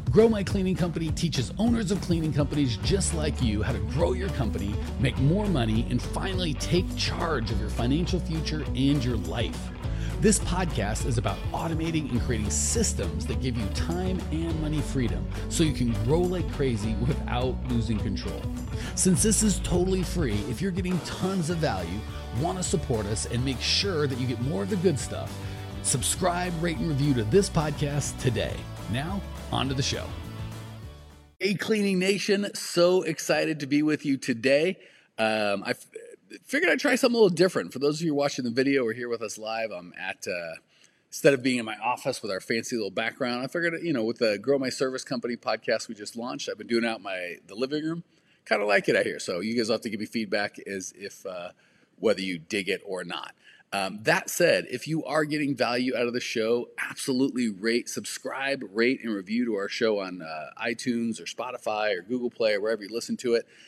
Grow My Cleaning Company teaches owners of cleaning companies just like you how to grow your company, make more money, and finally take charge of your financial future and your life. This podcast is about automating and creating systems that give you time and money freedom so you can grow like crazy without losing control. Since this is totally free, if you're getting tons of value, want to support us, and make sure that you get more of the good stuff, subscribe, rate, and review to this podcast today. Now, on to the show. Hey, Cleaning Nation, so excited to be with you today. I figured I'd try something a little different. For those of you watching the video or here with us live, I'm at, instead of being in my office with our fancy little background, I figured, with the Grow My Service Company podcast we just launched, I've been doing it out in the living room. Kind of like it out here. So you guys will have to give me feedback as if whether you dig it or not. That said, if you are getting value out of the show, absolutely subscribe, rate, and review to our show on iTunes or Spotify or Google Play or wherever you listen to it.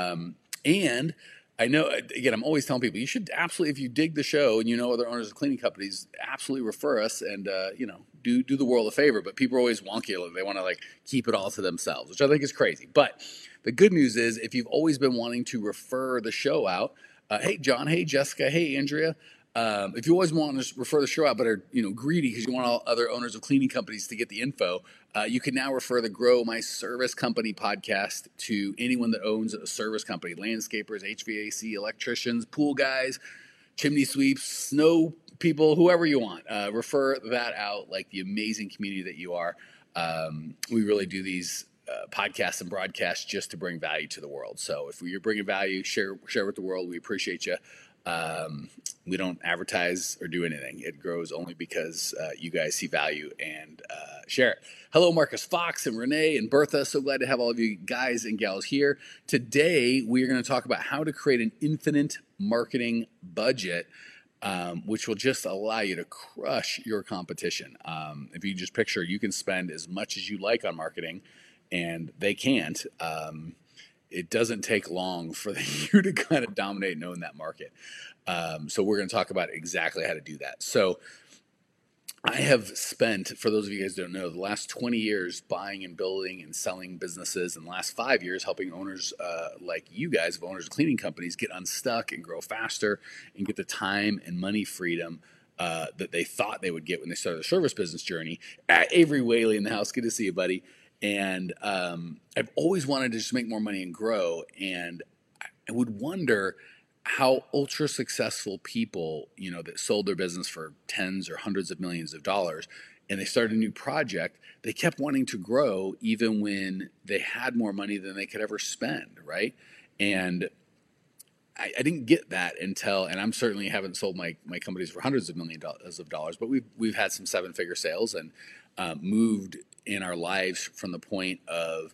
And I know, again, I'm always telling people, you should absolutely, if you dig the show and you know other owners of cleaning companies, absolutely refer us and, do the world a favor. But people are always wonky. They want to keep it all to themselves, which I think is crazy. But the good news is if you've always been wanting to refer the show out, hey, John, hey, Jessica, hey, Andrea, if you always want to refer the show out but are greedy because you want all other owners of cleaning companies to get the info, you can now refer the Grow My Service Company podcast to anyone that owns a service company, landscapers, HVAC, electricians, pool guys, chimney sweeps, snow people, whoever you want. Refer that out like the amazing community that you are. We really do these podcasts and broadcasts just to bring value to the world. So if you're bringing value, share with the world. We appreciate you. We don't advertise or do anything. It grows only because you guys see value and share it. Hello, Marcus Fox and Renee and Bertha. So glad to have all of you guys and gals here. Today, we are going to talk about how to create an infinite marketing budget, which will just allow you to crush your competition. If you just picture, you can spend as much as you like on marketing, and they can't. It doesn't take long for you to kind of dominate and own that market. So we're going to talk about exactly how to do that. So I have spent, for those of you guys who don't know, the last 20 years buying and building and selling businesses, and the last 5 years helping owners like you guys, of owners of cleaning companies, get unstuck and grow faster and get the time and money freedom that they thought they would get when they started their service business journey. Avery Whaley in the house. Good to see you, buddy. And I've always wanted to just make more money and grow. And I would wonder how ultra successful people, that sold their business for tens or hundreds of millions of dollars, and they started a new project, they kept wanting to grow even when they had more money than they could ever spend, right? And I didn't get that until, and I'm certainly haven't sold my companies for hundreds of millions of dollars, but we've had some 7-figure sales and moved in our lives from the point of,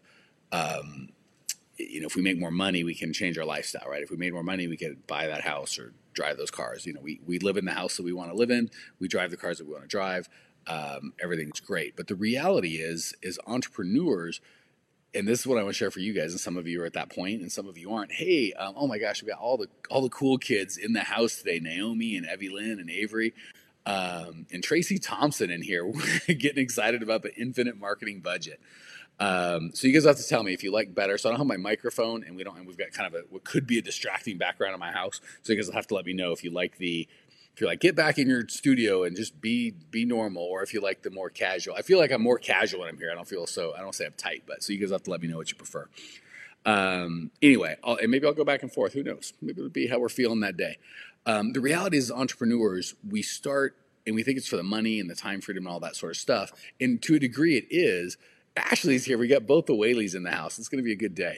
if we make more money, we can change our lifestyle, right? If we made more money, we could buy that house or drive those cars. We live in the house that we want to live in. We drive the cars that we want to drive. Everything's great. But the reality is entrepreneurs, and this is what I want to share for you guys, and some of you are at that point and some of you aren't. Hey, oh my gosh, we got all the cool kids in the house today, Naomi and Evie Lynn and Avery. And Tracy Thompson in here. We're getting excited about the infinite marketing budget. So you guys have to tell me if you like better. So I don't have my microphone, and we've got kind of what could be a distracting background in my house. So you guys will have to let me know if you're like, get back in your studio and just be normal, or if you like the more casual. I feel like I'm more casual when I'm here. I don't say I'm tight, but so you guys have to let me know what you prefer. Anyway, and maybe I'll go back and forth. Who knows? Maybe it'll be how we're feeling that day. The reality is, entrepreneurs, we start and we think it's for the money and the time freedom and all that sort of stuff. And to a degree, it is. Ashley's here. We got both the Whaleys in the house. It's going to be a good day.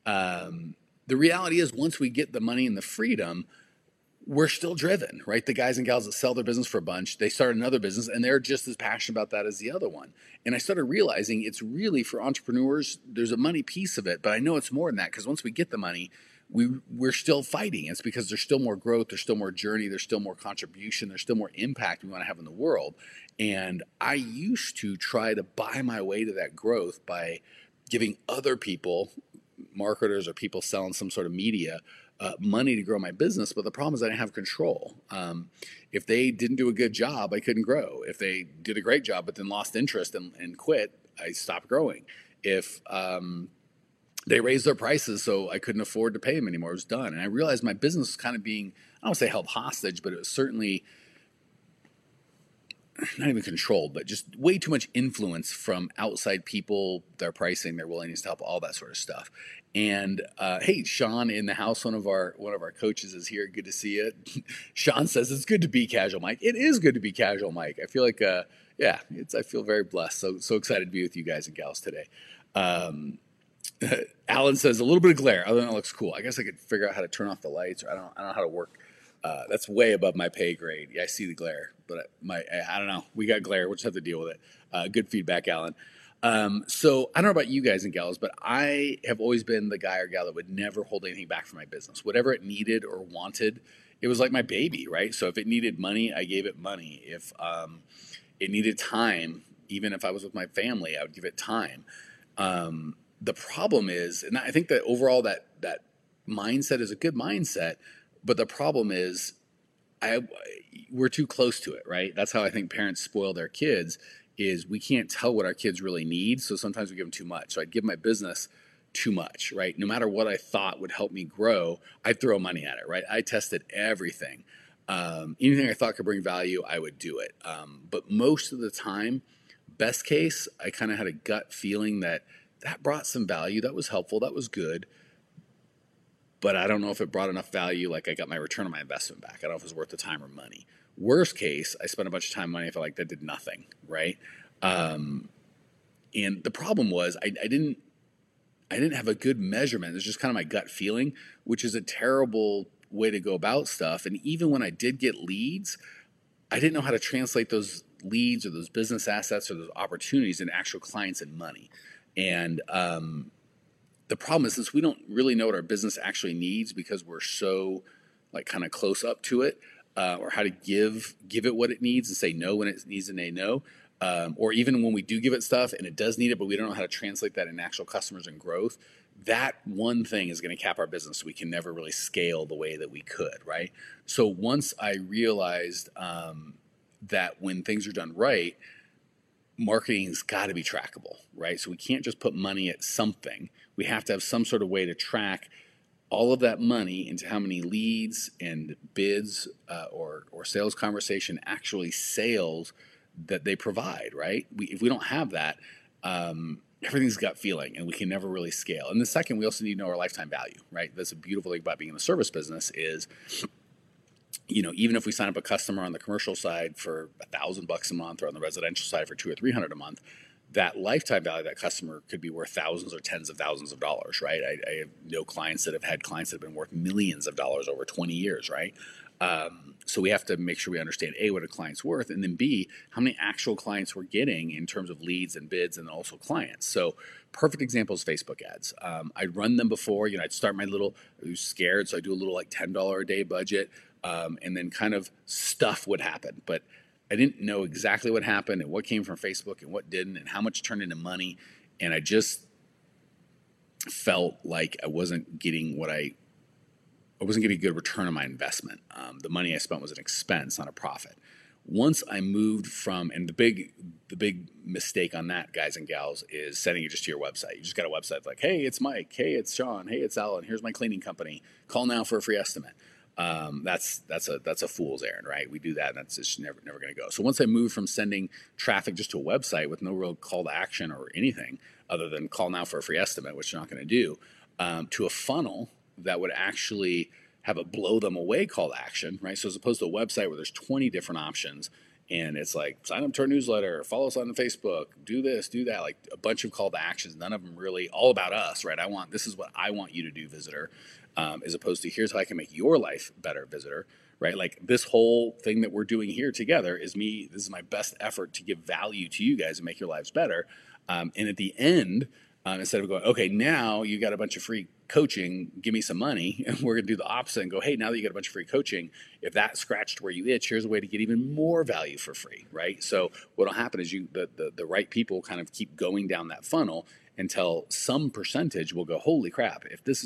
The reality is, once we get the money and the freedom, we're still driven, right? The guys and gals that sell their business for a bunch, they start another business and they're just as passionate about that as the other one. And I started realizing it's really for entrepreneurs, there's a money piece of it, but I know it's more than that, because once we get the money, we're still fighting. It's because there's still more growth, there's still more journey, there's still more contribution, there's still more impact we want to have in the world. And I used to try to buy my way to that growth by giving other people, marketers or people selling some sort of media, money to grow my business. But the problem is I didn't have control. If they didn't do a good job, I couldn't grow. If they did a great job but then lost interest and quit, I stopped growing. If they raised their prices so I couldn't afford to pay them anymore, it was done. And I realized my business was kind of being, I don't want to say held hostage, but it was certainly not even controlled, but just way too much influence from outside people, their pricing, their willingness to help, all that sort of stuff. And hey, Sean in the house, one of our coaches is here. Good to see you. Sean says it's good to be casual, Mike. It is good to be casual, Mike. I feel like I feel very blessed. So excited to be with you guys and gals today. Alan says a little bit of glare. Other than that, looks cool. I guess I could figure out how to turn off the lights, or I don't know how to work. That's way above my pay grade. Yeah, I see the glare, but I don't know. We got glare. We'll just have to deal with it. Good feedback, Alan. So I don't know about you guys and gals, but I have always been the guy or gal that would never hold anything back from my business. Whatever it needed or wanted, it was like my baby, right? So if it needed money, I gave it money. If it needed time, even if I was with my family, I would give it time. The problem is, and I think that overall that mindset is a good mindset, but the problem is we're too close to it, right? That's how I think parents spoil their kids, is we can't tell what our kids really need, so sometimes we give them too much. So I'd give my business too much, right? No matter what I thought would help me grow, I'd throw money at it, right? I tested everything. Anything I thought could bring value, I would do it. But most of the time, best case, I kind of had a gut feeling that brought some value, that was helpful, that was good. But I don't know if it brought enough value, like I got my return on my investment back. I don't know if it was worth the time or money. Worst case, I spent a bunch of time and money. I felt like that did nothing, right? And the problem was I didn't have a good measurement. It's just kind of my gut feeling, which is a terrible way to go about stuff. And even when I did get leads, I didn't know how to translate those leads or those business assets or those opportunities into actual clients and money. And the problem is, since we don't really know what our business actually needs because we're so like kind of close up to it, or how to give it what it needs and say no when it needs to say no, or even when we do give it stuff and it does need it, but we don't know how to translate that in actual customers and growth, that one thing is going to cap our business, so we can never really scale the way that we could, right? So once I realized that when things are done right, marketing's got to be trackable, right? So we can't just put money at something. We have to have some sort of way to track all of that money into how many leads and bids or sales conversation, actually sales that they provide, right? If we don't have that, everything's gut feeling and we can never really scale. And the second, we also need to know our lifetime value, right? That's a beautiful thing about being in the service business is, even if we sign up a customer on the commercial side for $1,000 a month or on the residential side for $200 or $300 a month, that lifetime value of that customer could be worth thousands or tens of thousands of dollars, right? I have no clients that have had clients that have been worth millions of dollars over 20 years, right? So we have to make sure we understand A, what a client's worth, and then B, how many actual clients we're getting in terms of leads and bids and also clients. So perfect example is Facebook ads. I'd run them before, I'd start I was scared, so I'd do a little like $10 a day budget, and then kind of stuff would happen. But I didn't know exactly what happened and what came from Facebook and what didn't and how much turned into money. And I just felt like I wasn't getting a good return on my investment. The money I spent was an expense, not a profit. Once I moved from, and the big mistake on that, guys and gals, is sending it just to your website. You just got a website like, hey, it's Mike. Hey, it's Sean. Hey, it's Alan. Here's my cleaning company. Call now for a free estimate. That's a fool's errand, right? We do that, and that's just never going to go. So once I moved from sending traffic just to a website with no real call to action or anything other than call now for a free estimate, which you're not going to do, to a funnel that would actually have a blow them away call to action, right? So as opposed to a website where there's 20 different options and it's like sign up to our newsletter, follow us on Facebook, do this, do that, like a bunch of call to actions, none of them really all about us, right? This is what I want you to do, visitor. As opposed to here's how I can make your life better, visitor, right? Like this whole thing that we're doing here together is me. This is my best effort to give value to you guys and make your lives better. And at the end, instead of going, okay, now you got a bunch of free coaching, give me some money. And we're going to do the opposite and go, hey, now that you got a bunch of free coaching, if that scratched where you itch, here's a way to get even more value for free, right? So what'll happen is the right people kind of keep going down that funnel until some percentage will go, holy crap, if this is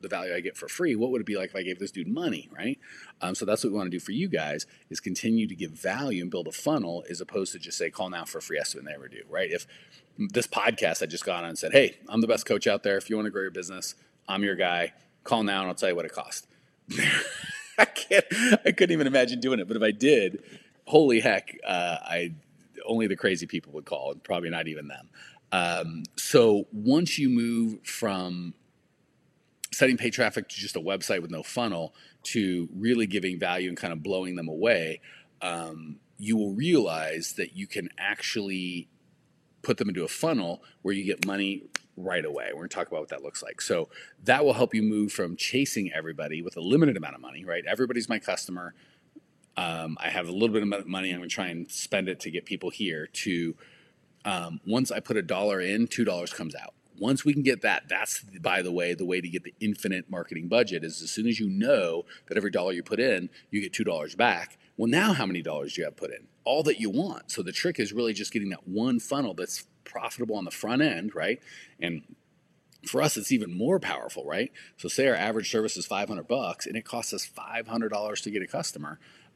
the value I get for free, what would it be like if I gave this dude money, right? So that's what we want to do for you guys, is continue to give value and build a funnel, as opposed to just say, call now for a free estimate and never do, right? If this podcast I just got on and said, hey, I'm the best coach out there. If you want to grow your business, I'm your guy. Call now and I'll tell you what it costs. I couldn't even imagine doing it. But if I did, holy heck, only the crazy people would call, and probably not even them. So once you move from setting paid traffic to just a website with no funnel to really giving value and kind of blowing them away, you will realize that you can actually put them into a funnel where you get money right away. We're going to talk about what that looks like. So that will help you move from chasing everybody with a limited amount of money, right? Everybody's my customer. I have a little bit of money. I'm going to try and spend it to get people here, to once I put $1 in, $2 comes out. Once we can get that, that's, by the way to get the infinite marketing budget is as soon as you know that every dollar you put in, you get $2 back. Well, now how many dollars do you have put in? All that you want. So the trick is really just getting that one funnel that's profitable on the front end, right? And for us, it's even more powerful, right? So say our average service is $500 and it costs us $500 to get a customer.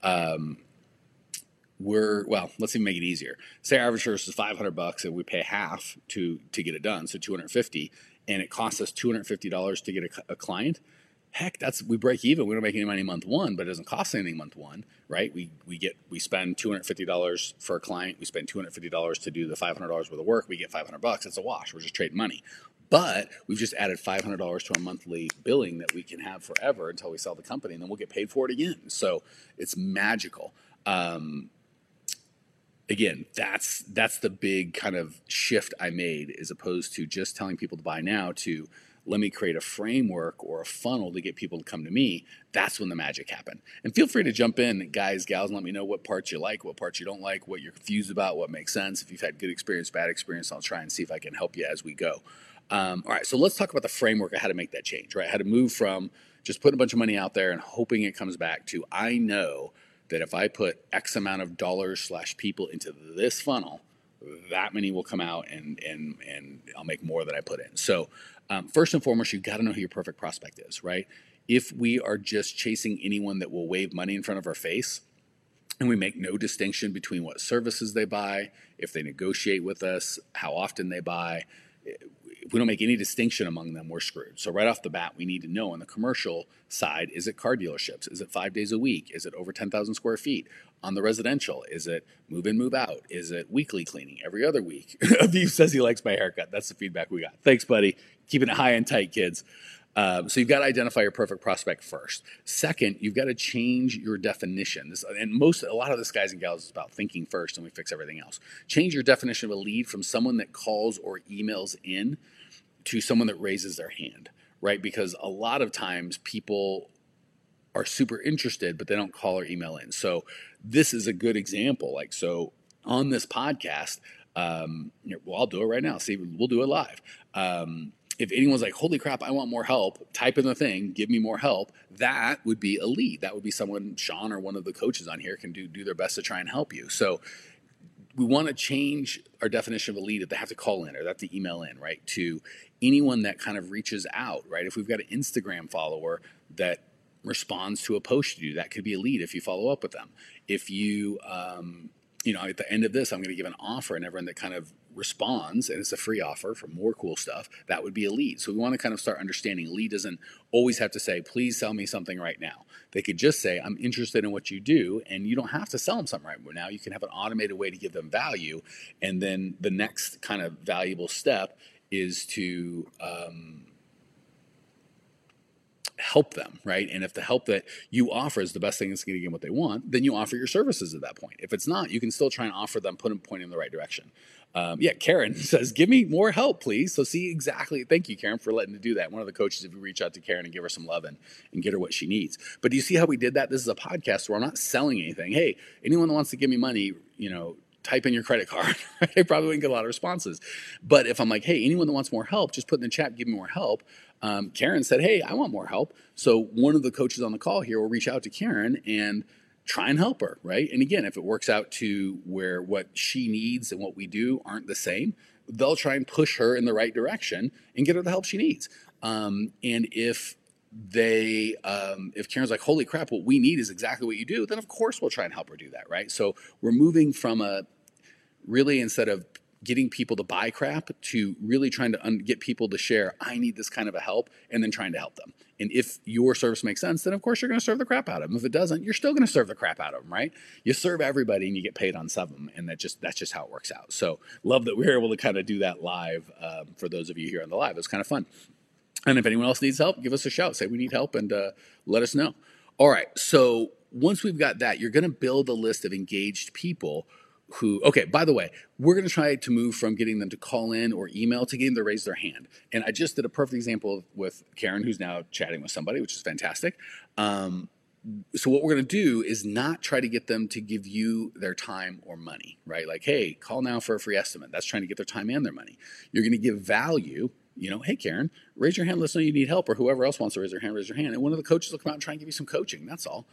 Let's even make it easier. Say our average service is $500 and we pay half to get it done, so $250, and it costs us $250 to get a client. Heck, we break even. We don't make any money month one, but it doesn't cost anything month one, right? We spend $250 for a client. We spend $250 to do the $500 worth of work. We get $500. It's a wash. We're just trading money. But we've just added $500 to our monthly billing that we can have forever until we sell the company, and then we'll get paid for it again. So it's magical. Again, that's the big kind of shift I made, as opposed to just telling people to buy now to let me create a framework or a funnel to get people to come to me. That's when the magic happened. And feel free to jump in, guys, gals, and let me know what parts you like, what parts you don't like, what you're confused about, what makes sense. If you've had good experience, bad experience, I'll try and see if I can help you as we go. All right, so let's talk about the framework of how to make that change, right? How to move from just putting a bunch of money out there and hoping it comes back to, I know that if I put X amount of dollars / people into this funnel, that many will come out and I'll make more than I put in. So first and foremost, you've got to know who your perfect prospect is, right? If we are just chasing anyone that will wave money in front of our face, and we make no distinction between what services they buy, if they negotiate with us, how often they buy, if we don't make any distinction among them, we're screwed. So right off the bat, we need to know on the commercial side, is it car dealerships? Is it 5 days a week? Is it over 10,000 square feet? On the residential, is it move in, move out? Is it weekly cleaning every other week? Aviv says he likes my haircut. That's the feedback we got. Thanks, buddy. Keeping it high and tight, kids. So you've got to identify your perfect prospect first. Second, you've got to change your definition. A lot of this, guys and gals, is about thinking first and we fix everything else. Change your definition of a lead from someone that calls or emails in to someone that raises their hand, right? Because a lot of times people are super interested, but they don't call or email in. So this is a good example. So on this podcast, I'll do it right now. See, we'll do it live. If anyone's like, holy crap, I want more help, type in the thing, give me more help, that would be a lead. That would be someone, Sean or one of the coaches on here can do their best to try and help you. So we want to change our definition of a lead if they have to call in or they have to email in, right, to anyone that kind of reaches out, right? If we've got an Instagram follower that responds to a post you do, that could be a lead if you follow up with them. If you, at the end of this, I'm going to give an offer, and everyone that kind of responds, and it's a free offer for more cool stuff, that would be a lead. So we want to kind of start understanding a lead doesn't always have to say, please sell me something right now. They could just say, I'm interested in what you do, and you don't have to sell them something right now. You can have an automated way to give them value, and then the next kind of valuable step is to help them, right? And if the help that you offer is the best thing that's going to get them what they want, then you offer your services at that point. If it's not, you can still try and offer them, point in the right direction. Karen says, give me more help, please. So see exactly. Thank you, Karen, for letting me do that. One of the coaches, if you reach out to Karen and give her some love and get her what she needs. But do you see how we did that? This is a podcast where I'm not selling anything. Hey, anyone that wants to give me money, type in your credit card. I probably wouldn't get a lot of responses. But if I'm like, hey, anyone that wants more help, just put in the chat, give me more help. Karen said, hey, I want more help. So one of the coaches on the call here will reach out to Karen and try and help her, right? And again, if it works out to where what she needs and what we do aren't the same, they'll try and push her in the right direction and get her the help she needs. And if if Karen's like, holy crap, what we need is exactly what you do, then of course we'll try and help her do that, right? So we're moving from really, instead of getting people to buy crap, to really trying to get people to share, I need this kind of a help, and then trying to help them. And if your service makes sense, then of course you're going to serve the crap out of them. If it doesn't, you're still going to serve the crap out of them, right? You serve everybody and you get paid on some of them, and that's just how it works out. So love that we were able to kind of do that live for those of you here on the live. It was kind of fun. And if anyone else needs help, give us a shout. Say we need help, and let us know. All right, so once we've got that, you're going to build a list of engaged people who, okay, by the way, we're going to try to move from getting them to call in or email to getting them to raise their hand. And I just did a perfect example with Karen, who's now chatting with somebody, which is fantastic. So what we're going to do is not try to get them to give you their time or money, right? Like, hey, call now for a free estimate. That's trying to get their time and their money. You're going to give value. Hey, Karen, raise your hand. Let us know you need help, or whoever else wants to raise their hand, raise your hand. And one of the coaches will come out and try and give you some coaching. That's all.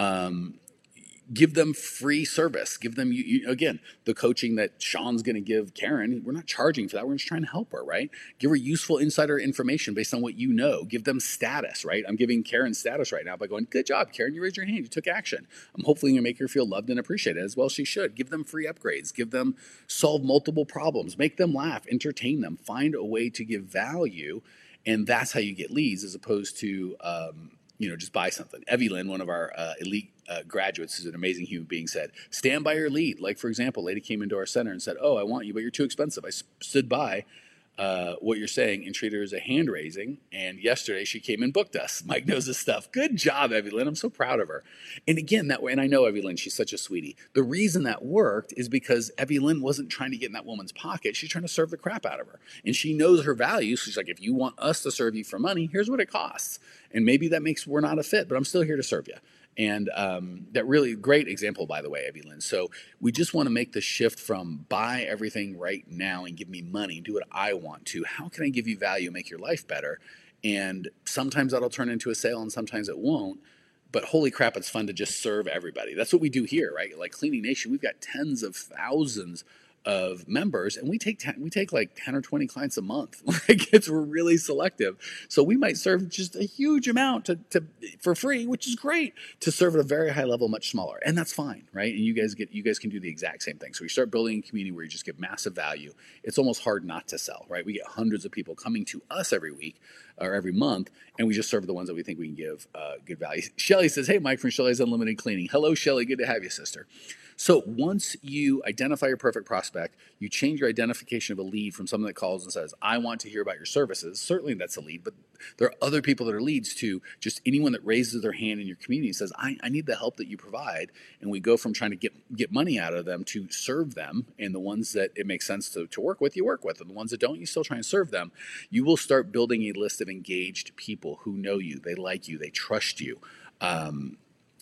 Give them free service. Give them, again, the coaching that Sean's going to give Karen. We're not charging for that. We're just trying to help her, right? Give her useful insider information based on what you know. Give them status, right? I'm giving Karen status right now by going, good job, Karen. You raised your hand. You took action. I'm hopefully going to make her feel loved and appreciated, as well as she should. Give them free upgrades. Give them solve multiple problems. Make them laugh. Entertain them. Find a way to give value. And that's how you get leads, as opposed to, just buy something. Evie Lynn, one of our elite graduates, who's an amazing human being, said, stand by your lead. Like, for example, a lady came into our center and said, oh, I want you, but you're too expensive. I stood by what you're saying and treated her as a hand raising. And yesterday she came and booked us. Mike knows his stuff. Good job, Evie Lynn. I'm so proud of her. And again, that way, and I know Evie Lynn, she's such a sweetie. The reason that worked is because Evie Lynn wasn't trying to get in that woman's pocket. She's trying to serve the crap out of her. And she knows her value. So she's like, if you want us to serve you for money, here's what it costs. And maybe that makes we're not a fit, but I'm still here to serve you. And that really great example, by the way, Evie Lynn. So we just want to make the shift from buy everything right now and give me money, do what I want to. How can I give you value, make your life better? And sometimes that'll turn into a sale and sometimes it won't. But holy crap, it's fun to just serve everybody. That's what we do here, right? Like Cleaning Nation, we've got tens of thousands of members, and we take like 10 or 20 clients a month. We're really selective. So we might serve just a huge amount to for free, which is great, to serve at a very high level, much smaller. And that's fine, right? And you guys can do the exact same thing. So we start building a community where you just give massive value. It's almost hard not to sell, right? We get hundreds of people coming to us every week or every month, and we just serve the ones that we think we can give good value. Shelly says, hey, Mike from Shelly's Unlimited Cleaning. Hello, Shelly. Good to have you, sister. So once you identify your perfect prospect, you change your identification of a lead from someone that calls and says, I want to hear about your services. Certainly that's a lead, but there are other people that are leads to just anyone that raises their hand in your community and says, I need the help that you provide. And we go from trying to get money out of them to serve them. And the ones that it makes sense to work with, you work with. And the ones that don't, you still try and serve them. You will start building a list of engaged people who know you, they like you, they trust you. And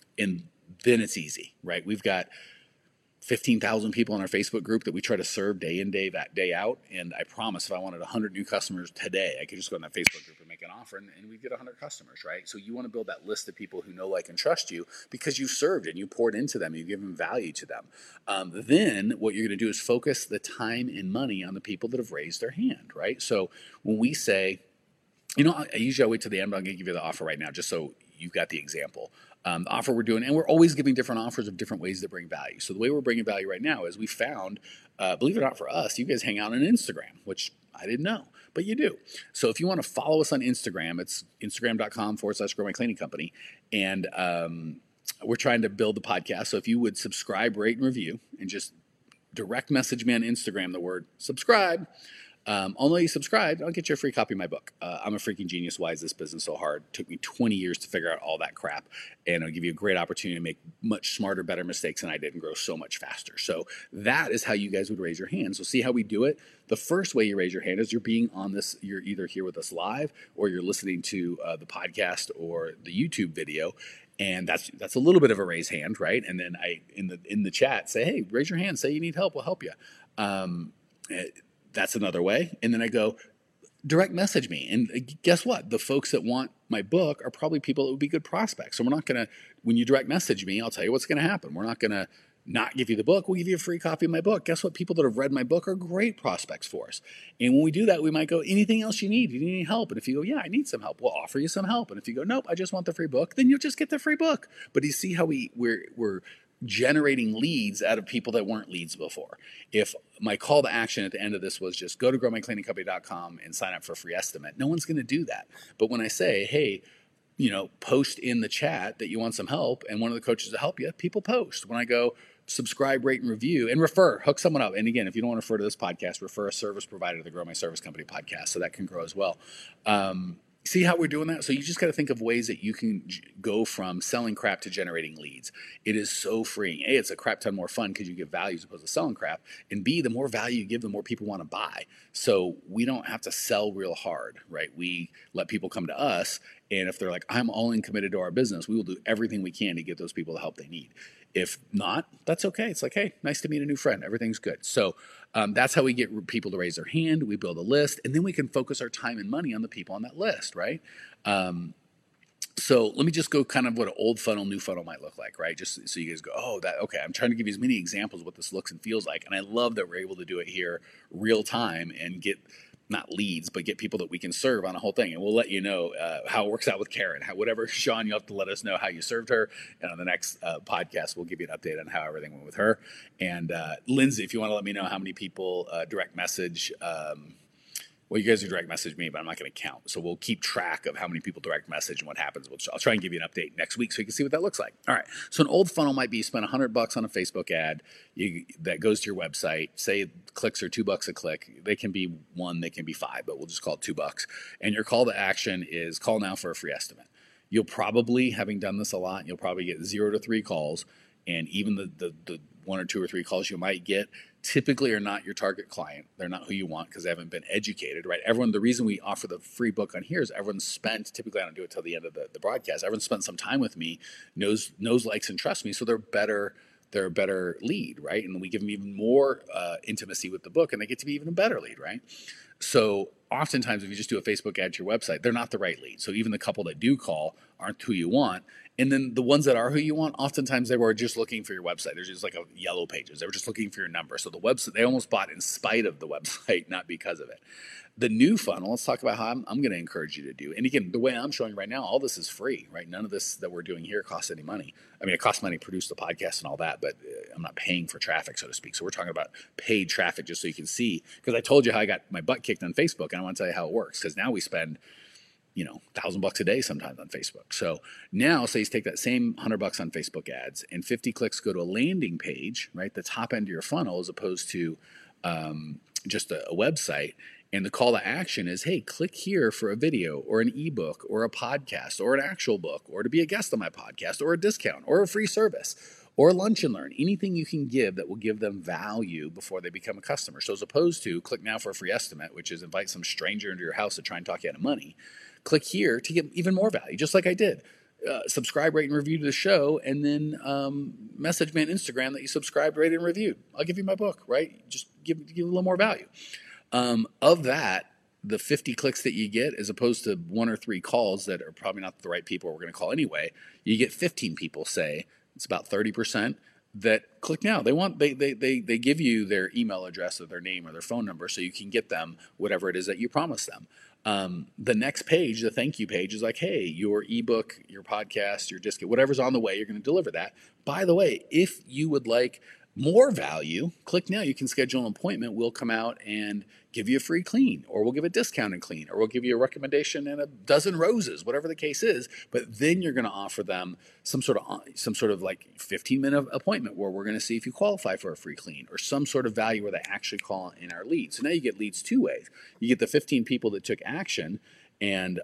then it's easy, right? We've got 15,000 people in our Facebook group that we try to serve day in, day out. And I promise if I wanted 100 new customers today, I could just go in that Facebook group and make an offer and we'd get 100 customers, right? So you want to build that list of people who know, like, and trust you because you served and you poured into them, you give them value to them. Then what you're going to do is focus the time and money on the people that have raised their hand, right? So when we say, I usually wait till the end, but I'm going to give you the offer right now just so you've got the example. The offer we're doing, and we're always giving different offers of different ways to bring value. So the way we're bringing value right now is we found, believe it or not, for us, you guys hang out on Instagram, which I didn't know, but you do. So if you want to follow us on Instagram, it's instagram.com/Grow My Cleaning Company. And we're trying to build the podcast. So if you would subscribe, rate, and review, and just direct message me on Instagram the word subscribe. Although you subscribe, I'll get you a free copy of my book. I'm a freaking genius. Why is this business so hard? It took me 20 years to figure out all that crap. And it'll give you a great opportunity to make much smarter, better mistakes than I did and grow so much faster. So that is how you guys would raise your hand. So see how we do it? The first way you raise your hand is you're being on this. You're either here with us live or you're listening to the podcast or the YouTube video. And that's a little bit of a raise hand, right? And then I in the chat say, hey, raise your hand. Say you need help. We'll help you. That's another way. And then I go, direct message me. And guess what? The folks that want my book are probably people that would be good prospects. So we're not going to, when you direct message me, I'll tell you what's going to happen. We're not going to not give you the book, we'll give you a free copy of my book. Guess what? People that have read my book are great prospects for us. And when we do that, we might go, anything else you need? You need any help? And if you go, yeah, I need some help, we'll offer you some help. And if you go, nope, I just want the free book, then you'll just get the free book. But you see how we're generating leads out of people that weren't leads before. If my call to action at the end of this was just go to growmycleaningcompany.com and sign up for a free estimate, no one's going to do that. But when I say, hey, post in the chat that you want some help and one of the coaches will help you, people post. When I go subscribe, rate, and review, and refer, hook someone up. And again, if you don't want to refer to this podcast, refer a service provider to the Grow My Service Company podcast, so that can grow as well. See how we're doing that? So you just got to think of ways that you can go from selling crap to generating leads. It is so freeing. A, it's a crap ton more fun because you give value as opposed to selling crap. And B, the more value you give, the more people want to buy. So we don't have to sell real hard, right? We let people come to us. And if they're like, I'm all in committed to our business, we will do everything we can to get those people the help they need. If not, that's okay. It's like, hey, nice to meet a new friend. Everything's good. So that's how we get people to raise their hand. We build a list, and then we can focus our time and money on the people on that list, right? So let me just go kind of what an old funnel, new funnel might look like, right? Just so you guys go, oh, that okay. I'm trying to give you as many examples of what this looks and feels like. And I love that we're able to do it here real time and get not leads, but get people that we can serve on a whole thing. And we'll let you know how it works out with Karen. Whatever, Sean, you'll have to let us know how you served her. And on the next podcast, we'll give you an update on how everything went with her. And Lindsay, if you want to let me know how many people direct message, well, you guys can direct message me, but I'm not going to count. So we'll keep track of how many people direct message and what happens. I'll try and give you an update next week so you can see what that looks like. All right. So an old funnel might be you spend $100 on a Facebook ad that goes to your website. Say clicks are $2 a click. They can be 1, they can be 5, but we'll just call it $2. And your call to action is call now for a free estimate. You'll probably, having done this a lot, you'll probably get 0 to 3 calls. And even the 1 or 2 or 3 calls you might get typically are not your target client. They're not who you want because they haven't been educated, right? The reason we offer the free book on here is everyone's spent, typically I don't do it till the end of the broadcast, everyone's spent some time with me, knows, likes, and trusts me, so they're a better lead, right? And we give them even more intimacy with the book, and they get to be even a better lead, right? So oftentimes if you just do a Facebook ad to your website, they're not the right lead. So even the couple that do call aren't who you want. And then the ones that are who you want, oftentimes they were just looking for your website. There's just like a yellow pages. They were just looking for your number. So the website, they almost bought in spite of the website, not because of it. The new funnel, let's talk about how I'm going to encourage you to do. And again, the way I'm showing right now, all this is free, right? None of this that we're doing here costs any money. I mean, it costs money to produce the podcast and all that, but I'm not paying for traffic, so to speak. So we're talking about paid traffic just so you can see. Because I told you how I got my butt kicked on Facebook, and I want to tell you how it works. Because now we spend $1,000 a day sometimes on Facebook. So now say you take that same $100 on Facebook ads and 50 clicks go to a landing page, right? The top end of your funnel as opposed to just a website. And the call to action is, hey, click here for a video or an ebook or a podcast or an actual book or to be a guest on my podcast or a discount or a free service or lunch and learn, anything you can give that will give them value before they become a customer. So as opposed to click now for a free estimate, which is invite some stranger into your house to try and talk you out of money, click here to get even more value, just like I did. Subscribe, rate, and review to the show, and then message me on Instagram that you subscribed, rated, and reviewed. I'll give you my book, right? Just give a little more value. Of that, the 50 clicks that you get, as opposed to 1 or 3 calls that are probably not the right people we're going to call anyway, you get 15 people, say, it's about 30%, that click now. They give you their email address or their name or their phone number so you can get them whatever it is that you promised them. The next page, the thank you page, is like, hey, your ebook, your podcast, your discount, whatever's on the way, you're going to deliver that. By the way, if you would like more value, click now. You can schedule an appointment. We'll come out and give you a free clean, or we'll give a discounted clean, or we'll give you a recommendation and a dozen roses, whatever the case is. But then you're going to offer them some sort of like 15-minute appointment where we're going to see if you qualify for a free clean, or some sort of value where they actually call in our leads. So now you get leads 2 ways. You get the 15 people that took action and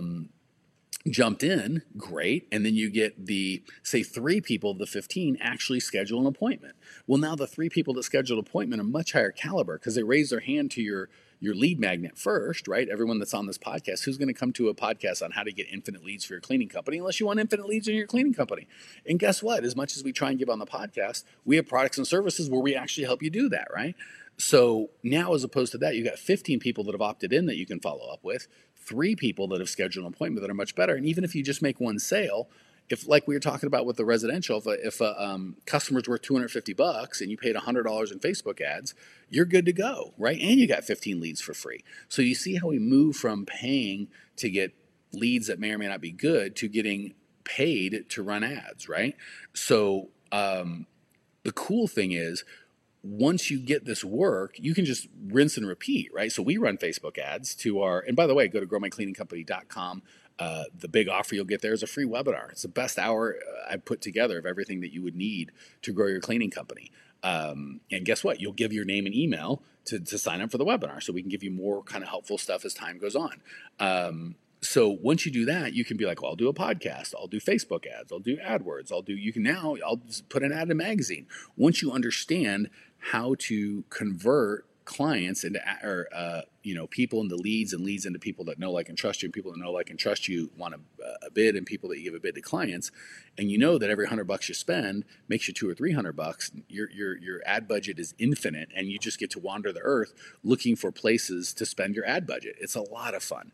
jumped in, great, and then you get the, say, 3 people of the 15 actually schedule an appointment. Well, now the 3 people that scheduled an appointment are much higher caliber because they raise their hand to your lead magnet first, right? Everyone that's on this podcast, who's going to come to a podcast on how to get infinite leads for your cleaning company unless you want infinite leads in your cleaning company? And guess what? As much as we try and give on the podcast, we have products and services where we actually help you do that, right? So now, as opposed to that, you've got 15 people that have opted in that you can follow up with, 3 people that have scheduled an appointment that are much better. And even if you just make 1 sale, if like we were talking about with the residential, if a customer's worth $250 and you paid $100 in Facebook ads, you're good to go, right? And you got 15 leads for free. So you see how we move from paying to get leads that may or may not be good to getting paid to run ads, right? So the cool thing is, once you get this work, you can just rinse and repeat, right? So we run Facebook ads to our, and by the way, go to growmycleaningcompany.com. The big offer you'll get there is a free webinar. It's the best hour I've put together of everything that you would need to grow your cleaning company. And guess what? You'll give your name and email to sign up for the webinar, so we can give you more kind of helpful stuff as time goes on. So once you do that, you can be like, well, I'll do a podcast, I'll do Facebook ads, I'll do AdWords, I'll just put an ad in a magazine. Once you understand how to convert clients into, people into leads, and leads into people that know, like, and trust you, and people that know, like, and trust you want a bid, and people that you give a bid to clients, and you know that every $100 you spend makes you $200 or $300. Your ad budget is infinite, and you just get to wander the earth looking for places to spend your ad budget. It's a lot of fun.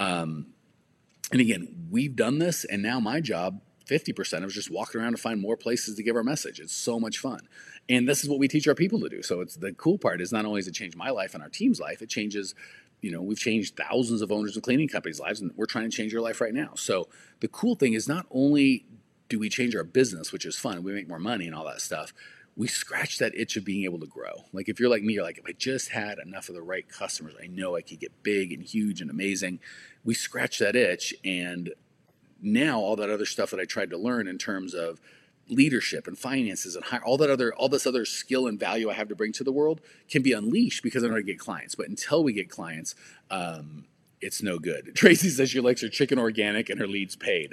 And again, we've done this, and now my job, 50% of, is just walking around to find more places to give our message. It's so much fun. And this is what we teach our people to do. So it's the cool part is not only does it change my life and our team's life, it changes, we've changed thousands of owners of cleaning companies' lives, and we're trying to change your life right now. So the cool thing is, not only do we change our business, which is fun, we make more money and all that stuff, we scratch that itch of being able to grow. Like, if you're like me, you're like, if I just had enough of the right customers, I know I could get big and huge and amazing. We scratch that itch, and now all that other stuff that I tried to learn in terms of leadership and finances and all this other skill and value I have to bring to the world can be unleashed because I know how to get clients. But until we get clients, it's no good. Tracy says she likes her chicken organic and her leads paid.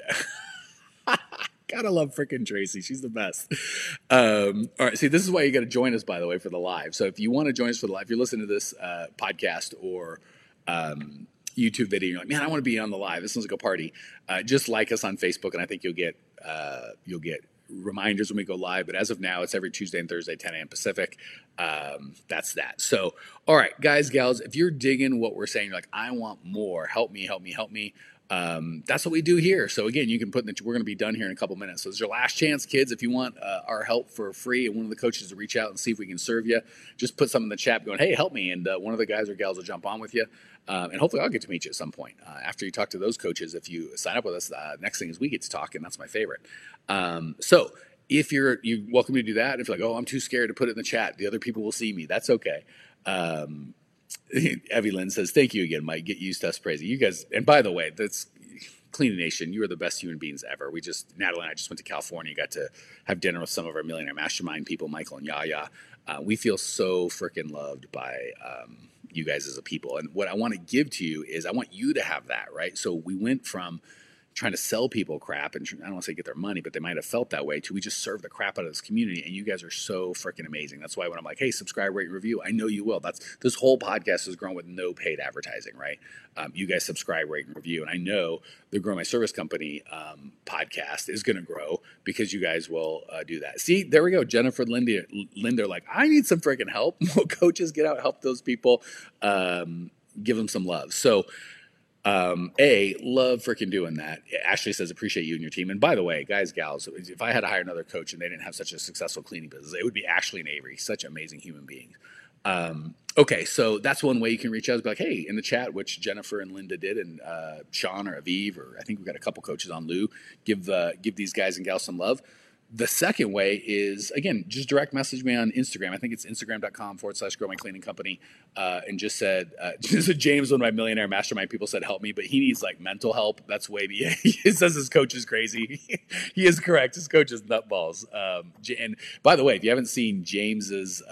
Gotta love freaking Tracy. She's the best. All right. See, this is why you got to join us, by the way, for the live. So if you want to join us for the live, if you're listening to this podcast or YouTube video, you're like, man, I want to be on the live. This sounds like a party. Just like us on Facebook, and I think you'll get reminders when we go live. But as of now, it's every Tuesday and Thursday, 10 a.m. Pacific. That's that. So, all right, guys, gals, if you're digging what we're saying, you're like, I want more. Help me. That's what we do here. So again, you can put we're going to be done here in a couple minutes. So this is your last chance, kids. If you want our help for free and one of the coaches to reach out and see if we can serve you, just put something in the chat going, hey, help me. And one of the guys or gals will jump on with you. And hopefully I'll get to meet you at some point. After you talk to those coaches, if you sign up with us, next thing is we get to talk, and that's my favorite. So if you're welcome to do that. If you're like, oh, I'm too scared to put it in the chat, the other people will see me. That's okay. Evie Lynn says, thank you again, Mike. Get used to us praising you guys. And by the way, that's Cleaning Nation. You are the best human beings ever. Natalie and I just went to California, got to have dinner with some of our Millionaire Mastermind people, Michael and Yaya. We feel so freaking loved by you guys as a people. And what I want to give to you is I want you to have that, right? So we went from trying to sell people crap, and I don't want to say get their money, but they might have felt that way too. We just serve the crap out of this community, and you guys are so freaking amazing. That's why when I'm like, hey, subscribe, rate, review, I know you will. This whole podcast has grown with no paid advertising, right? You guys subscribe, rate, and review, and I know the Grow My Service Company podcast is going to grow because you guys will do that. See, there we go. Jennifer and Linda are like, I need some freaking help. Well, coaches, get out, help those people, give them some love. So, love freaking doing that. Ashley says, appreciate you and your team. And by the way, guys, gals, if I had to hire another coach and they didn't have such a successful cleaning business, it would be Ashley and Avery, such amazing human beings. Okay, so that's one way you can reach out. Be like, hey, in the chat, which Jennifer and Linda did, and Sean or Aviv, or I think we've got a couple coaches on Lou, give these guys and gals some love. The second way is, again, just direct message me on Instagram. I think it's instagram.com/Grow My Cleaning Company. And just said James, one of my Millionaire Mastermind people, said, help me, but he needs like mental help. That's way beyond. He says his coach is crazy. He is correct. His coach is nutballs. And by the way, if you haven't seen James's,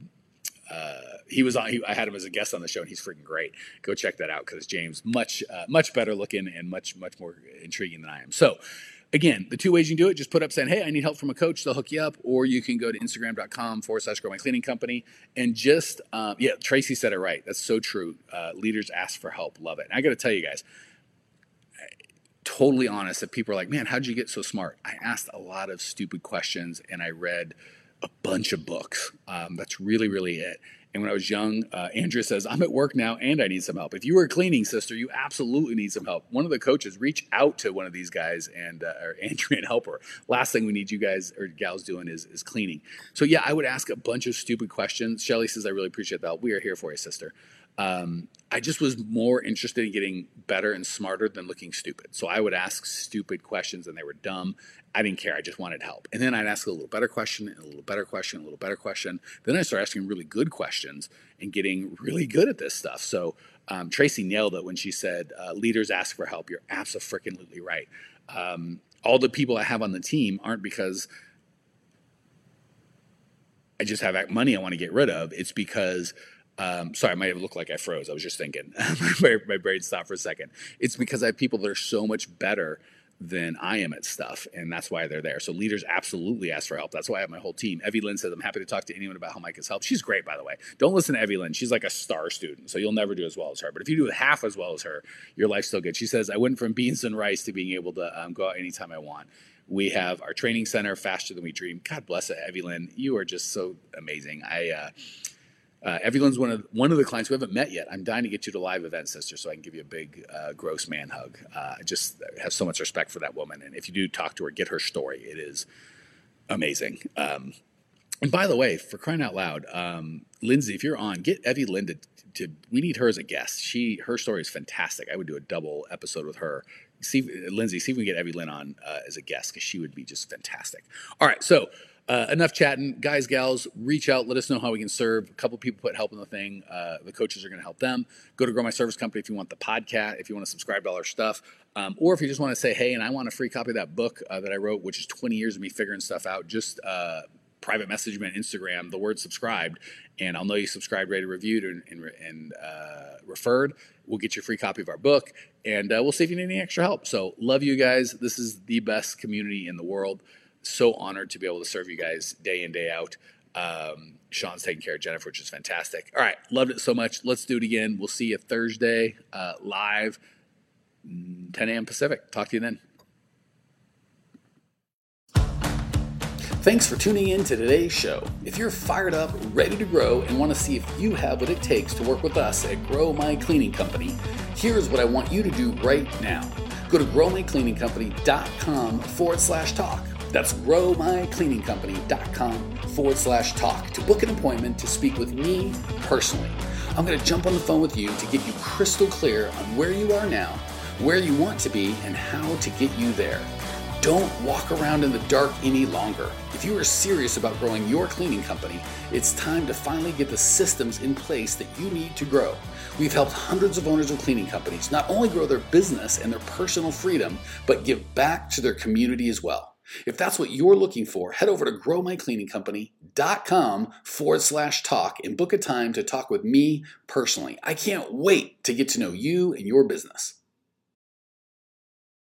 I had him as a guest on the show, and he's freaking great. Go check that out, because James, much better looking and much more intriguing than I am. So, again, the two ways you can do it, just put up saying, hey, I need help from a coach. They'll hook you up. Or you can go to instagram.com/Grow My Cleaning Company. And just, Tracy said it right. That's so true. Leaders ask for help. Love it. And I got to tell you guys, totally honest, if people are like, man, how'd you get so smart? I asked a lot of stupid questions, and I read a bunch of books. That's really, really it. And when I was young, Andrea says, I'm at work now and I need some help. If you were cleaning, sister, you absolutely need some help. One of the coaches, reach out to one of these guys and or Andrea and help her. Last thing we need you guys or gals doing is cleaning. So yeah, I would ask a bunch of stupid questions. Shelly says, I really appreciate the help. We are here for you, sister. I just was more interested in getting better and smarter than looking stupid. So I would ask stupid questions and they were dumb. I didn't care. I just wanted help. And then I'd ask a little better question, and a little better question, a little better question. Then I started asking really good questions and getting really good at this stuff. So Tracy nailed it when she said, leaders ask for help. You're absolutely right. All the people I have on the team aren't because I just have money I want to get rid of. It's because sorry, I might have looked like I froze. I was just thinking. My brain stopped for a second. It's because I have people that are so much better than I am at stuff, and that's why they're there. So leaders absolutely ask for help. That's why I have my whole team. Evie Lynn says, I'm happy to talk to anyone about how Mike has helped. She's great, by the way. Don't listen to Evie Lynn. She's like a star student, so you'll never do as well as her. But if you do half as well as her, your life's still good. She says, I went from beans and rice to being able to go out anytime I want. We have our training center, Faster Than We Dream. God bless it, Evie Lynn. You are just so amazing. Evie Lynn's one of the clients we haven't met yet. I'm dying to get you to a live event, sister, so I can give you a big gross man hug. I just have so much respect for that woman. And if you do talk to her, get her story. It is amazing. And by the way, for crying out loud, Lindsay, if you're on, get Evie Lynn to we need her as a guest. Her story is fantastic. I would do a double episode with her. Lindsay, see if we can get Evie Lynn on as a guest, because she would be just fantastic. All right, so enough chatting. Guys, gals, reach out. Let us know how we can serve. A couple people put help in the thing. The coaches are going to help them. Go to Grow My Service Company if you want the podcast, if you want to subscribe to all our stuff. Or if you just want to say, hey, and I want a free copy of that book that I wrote, which is 20 years of me figuring stuff out, just private message me on Instagram, the word subscribed, and I'll know you subscribed, rated, reviewed, and referred. We'll get you a free copy of our book, and we'll see if you need any extra help. So love you guys. This is the best community in the world. So honored to be able to serve you guys day in, day out. Sean's taking care of Jennifer, which is fantastic. All right. Loved it so much. Let's do it again. We'll see you Thursday live, 10 a.m. Pacific. Talk to you then. Thanks for tuning in to today's show. If you're fired up, ready to grow, and want to see if you have what it takes to work with us at Grow My Cleaning Company, here's what I want you to do right now. Go to growmycleaningcompany.com/talk. That's growmycleaningcompany.com/talk to book an appointment to speak with me personally. I'm going to jump on the phone with you to get you crystal clear on where you are now, where you want to be, and how to get you there. Don't walk around in the dark any longer. If you are serious about growing your cleaning company, it's time to finally get the systems in place that you need to grow. We've helped hundreds of owners of cleaning companies not only grow their business and their personal freedom, but give back to their community as well. If that's what you're looking for, head over to growmycleaningcompany.com/talk and book a time to talk with me personally. I can't wait to get to know you and your business.